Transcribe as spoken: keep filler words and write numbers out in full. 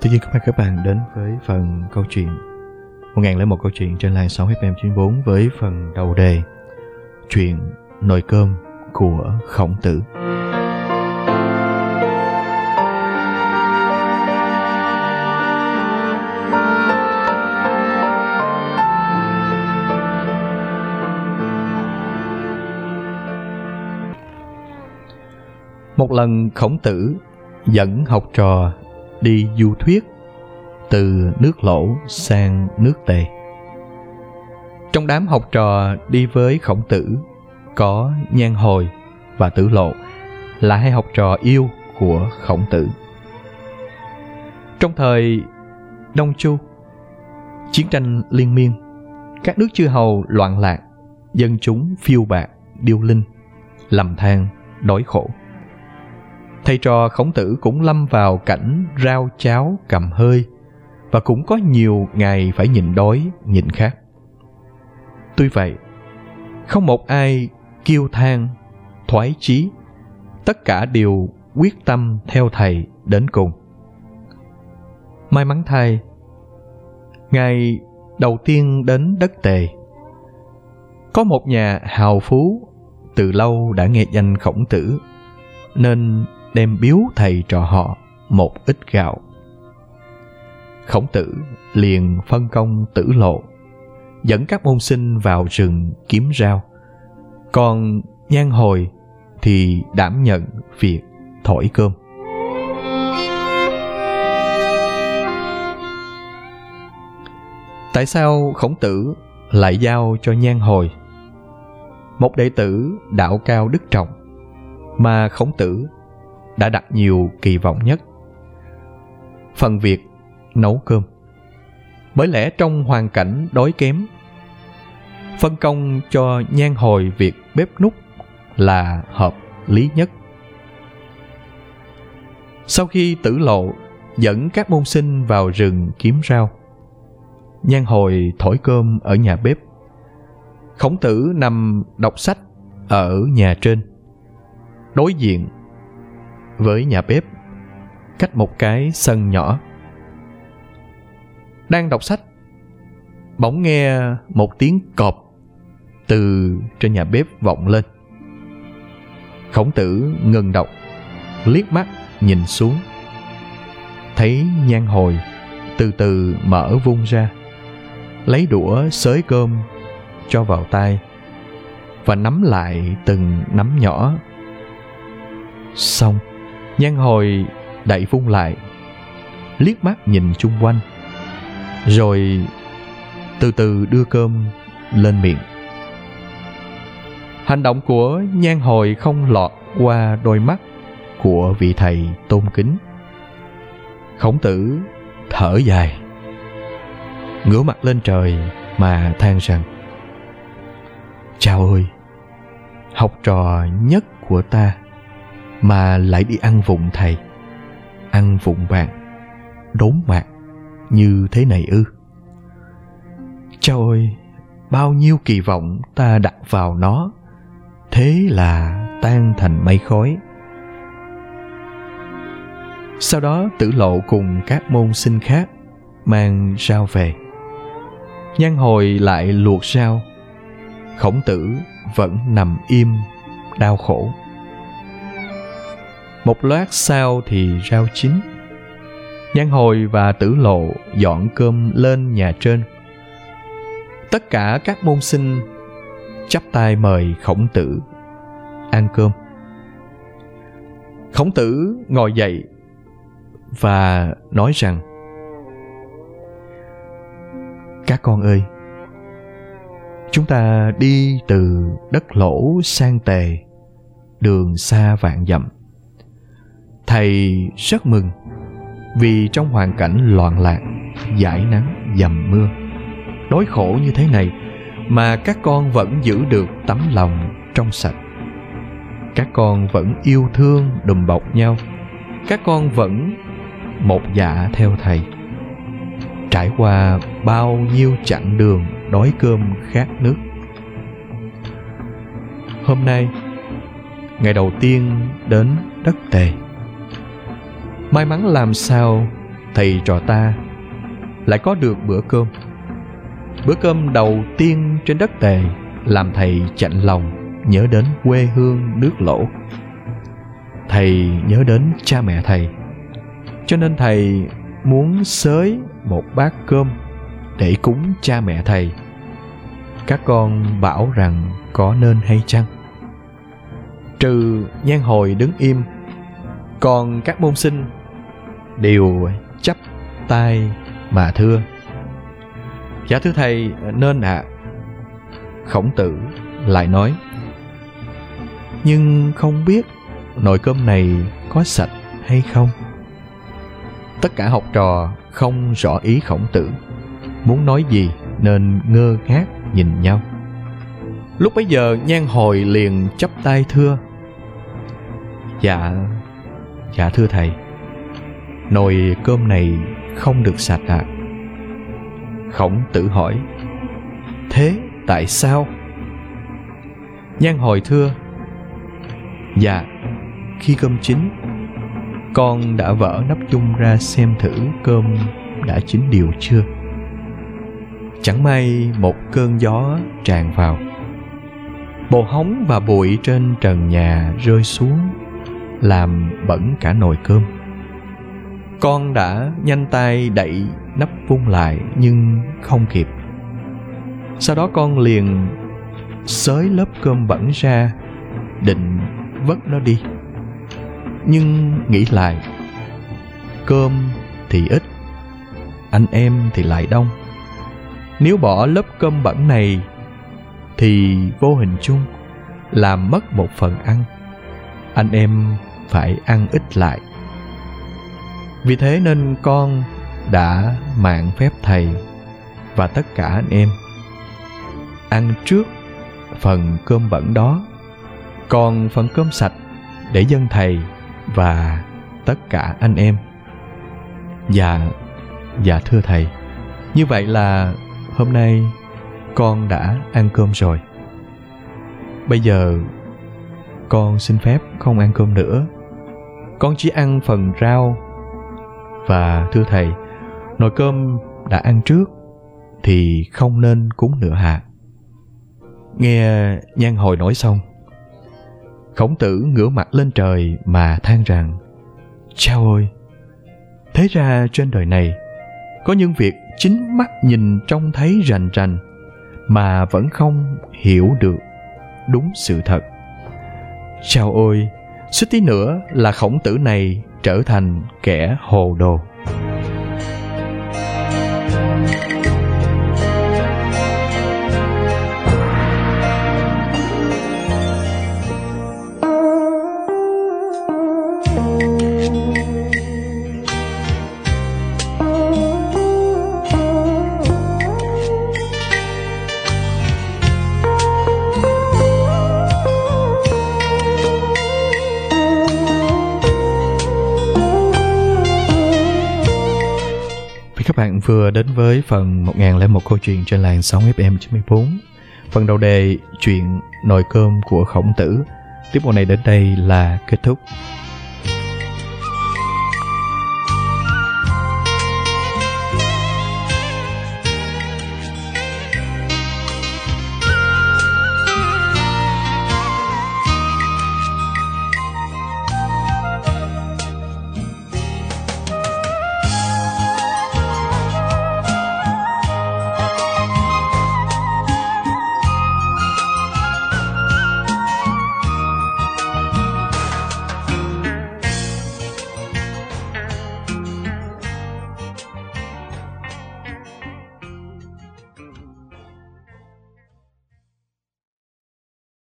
Tuy nhiên, mời các bạn đến với phần câu chuyện một nghìn lẻ một câu chuyện trên làn sóng ép em chín mươi bốn với phần đầu đề chuyện nồi cơm của Khổng Tử. Một lần Khổng Tử dẫn học trò đi du thuyết từ nước Lỗ sang nước Tề. Trong đám học trò đi với Khổng Tử có Nhan Hồi và Tử Lộ, là hai học trò yêu của Khổng Tử. Trong thời Đông Chu, chiến tranh liên miên, các nước chư hầu loạn lạc, dân chúng phiêu bạt, điêu linh, lầm than, đói khổ. Thầy trò Khổng Tử cũng lâm vào cảnh rau cháo cầm hơi, và cũng có nhiều ngày phải nhịn đói, nhịn khát. Tuy vậy, không một ai kiêu than, thoái chí, tất cả đều quyết tâm theo thầy đến cùng. May mắn thay, ngày đầu tiên đến đất Tề, có một nhà hào phú từ lâu đã nghe danh Khổng Tử, nên đem biếu thầy trò họ một ít gạo. Khổng Tử liền phân công Tử Lộ dẫn các môn sinh vào rừng kiếm rau, còn Nhan Hồi thì đảm nhận việc thổi cơm. Tại sao Khổng Tử lại giao cho Nhan Hồi, một đệ tử đạo cao đức trọng mà Khổng Tử đã đặt nhiều kỳ vọng nhất, phần việc nấu cơm? Bởi lẽ trong hoàn cảnh đói kém, phân công cho Nhan Hồi việc bếp núc là hợp lý nhất. Sau khi Tử Lộ dẫn các môn sinh vào rừng kiếm rau, Nhan Hồi thổi cơm ở nhà bếp, Khổng Tử nằm đọc sách ở nhà trên. Đối diện với nhà bếp, cách một cái sân nhỏ. Đang đọc sách, bỗng nghe một tiếng cọp từ trên nhà bếp vọng lên. Khổng Tử ngừng đọc, liếc mắt nhìn xuống, thấy Nhan Hồi từ từ mở vung ra, lấy đũa xới cơm cho vào tay và nắm lại từng nắm nhỏ. Xong, Nhan Hồi đậy vung lại, liếc mắt nhìn chung quanh, rồi từ từ đưa cơm lên miệng. Hành động của Nhan Hồi không lọt qua đôi mắt của vị thầy tôn kính. Khổng Tử thở dài, ngửa mặt lên trời mà than rằng: Chao ơi, học trò nhất của ta mà lại đi ăn vụng thầy, ăn vụng bạn, đốn mạt như thế này ư? Chao ơi, bao nhiêu kỳ vọng ta đặt vào nó, thế là tan thành mây khói. Sau đó Tử Lộ cùng các môn sinh khác mang rau về. Nhan Hồi lại luộc rau, Khổng Tử vẫn nằm im đau khổ. Một lát sau thì rau chín. Nhan Hồi và Tử Lộ dọn cơm lên nhà trên. Tất cả các môn sinh chắp tay mời Khổng Tử ăn cơm. Khổng Tử ngồi dậy và nói rằng: Các con ơi, chúng ta đi từ đất Lỗ sang Tề, đường xa vạn dặm. Thầy rất mừng vì trong hoàn cảnh loạn lạc, dãi nắng dầm mưa, đói khổ như thế này mà các con vẫn giữ được tấm lòng trong sạch. Các con vẫn yêu thương đùm bọc nhau. Các con vẫn một dạ theo thầy. Trải qua bao nhiêu chặng đường đói cơm khát nước, hôm nay, ngày đầu tiên đến đất Tề, may mắn làm sao thầy trò ta lại có được bữa cơm. Bữa cơm đầu tiên trên đất Tề làm thầy chạnh lòng nhớ đến quê hương nước Lỗ. Thầy nhớ đến cha mẹ thầy, cho nên thầy muốn xới một bát cơm để cúng cha mẹ thầy. Các con bảo rằng có nên hay chăng? Trừ Nhan Hồi đứng im, còn các môn sinh đều chắp tay mà thưa: Dạ thưa thầy, nên ạ. À. Khổng Tử lại nói: Nhưng không biết nồi cơm này có sạch hay không? Tất cả học trò không rõ ý Khổng Tử muốn nói gì nên ngơ ngác nhìn nhau. Lúc bấy giờ Nhan Hồi liền chắp tay thưa: Dạ, dạ thưa thầy, nồi cơm này không được sạch ạ. À. Khổng Tử hỏi: Thế tại sao? Nhan Hồi thưa: Dạ, khi cơm chín, con đã vỡ nắp chung ra xem thử cơm đã chín đều chưa. Chẳng may một cơn gió tràn vào, bồ hóng và bụi trên trần nhà rơi xuống, làm bẩn cả nồi cơm. Con đã nhanh tay đậy nắp vung lại nhưng không kịp. Sau đó con liền xới lớp cơm bẩn ra, định vất nó đi. Nhưng nghĩ lại, cơm thì ít, anh em thì lại đông. Nếu bỏ lớp cơm bẩn này thì vô hình chung làm mất một phần ăn, anh em phải ăn ít lại. Vì thế nên con đã mạn phép thầy và tất cả anh em ăn trước phần cơm bẩn đó, còn phần cơm sạch để dâng thầy và tất cả anh em. Dạ, dạ thưa thầy, như vậy là hôm nay con đã ăn cơm rồi. Bây giờ con xin phép không ăn cơm nữa, con chỉ ăn phần rau. Và thưa thầy, nồi cơm đã ăn trước thì không nên cúng nữa hả? Nghe Nhan Hồi nói xong, Khổng Tử ngửa mặt lên trời mà than rằng: Chao ơi! Thế ra trên đời này có những việc chính mắt nhìn trông thấy rành rành mà vẫn không hiểu được đúng sự thật. Chao ôi! Suýt tí nữa là Khổng Tử này trở thành kẻ hồ đồ. Các bạn vừa đến với phần một nghìn lẻ một câu chuyện trên làn sóng ép em chín mươi bốn. Phần đầu đề chuyện nồi cơm của Khổng Tử. Tiếp mục này đến đây là kết thúc.